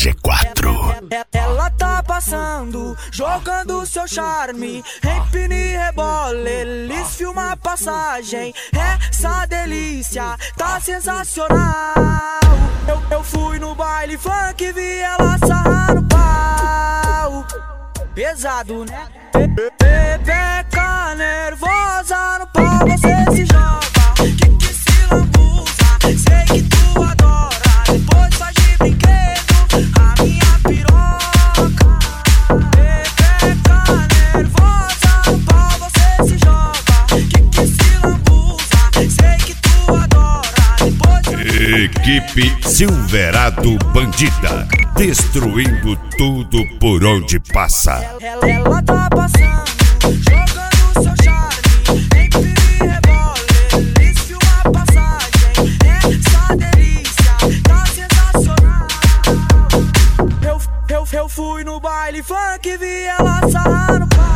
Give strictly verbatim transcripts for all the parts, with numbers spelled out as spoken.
G quatro. Ela tá passando, jogando seu charme, empina e rebola, eles filmam a passagem. Essa delícia tá sensacional. Eu, eu fui no baile funk, vi ela sarrar no pau. Pesado, né? Pepeca nervosa no pau, você se joga, que que se lambuza, sei que tu adora, depois faz de brinquedo a minha piroca. Pepeca nervosa no pau, você se joga, que que se lambuza, sei que tu adora, depois faz de brinquedo. Equipe Silverado Bandida, destruindo tudo por onde passa. Ela, ela tá passando, jogando seu charme, empina e rebola, eles filmam a passagem. Essa delícia tá sensacional. Eu, eu, eu fui no baile funk, vi ela sarrar no pau.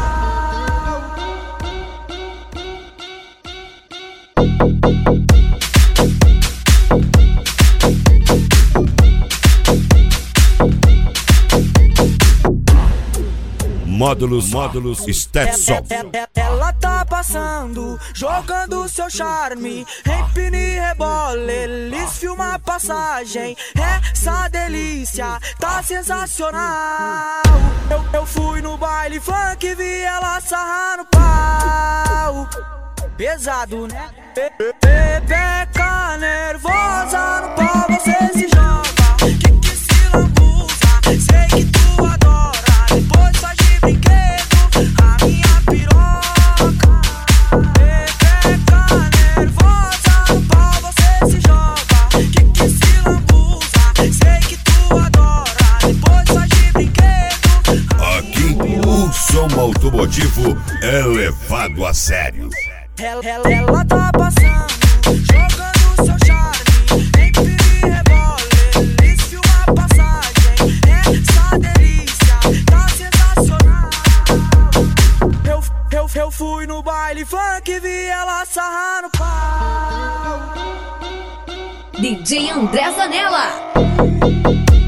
Módulos, módulos, Stetson. Ela tá passando, jogando seu charme, empina e rebola, eles filmam a passagem. Essa delícia tá sensacional. Eu, eu fui no baile funk, vi ela sarrar no pau. Pesado, né? Pepeca nervosa no pau, você se joga, que que se lambuza, sei que tu adora, depois faz de brinquedo a minha piroca. Pepeca nervosa no pau, você se joga, que que se lambuza, sei que tu adora, depois faz de brinquedo. Aqui o som automotivo é levado a sério. Ela, ela, ela tá passando, jogando seu charme, empina e rebola, eles filmam a passagem. Essa delícia tá sensacional. Eu, eu, eu fui no baile funk, vi ela sarrar no pau. D J André Zanella.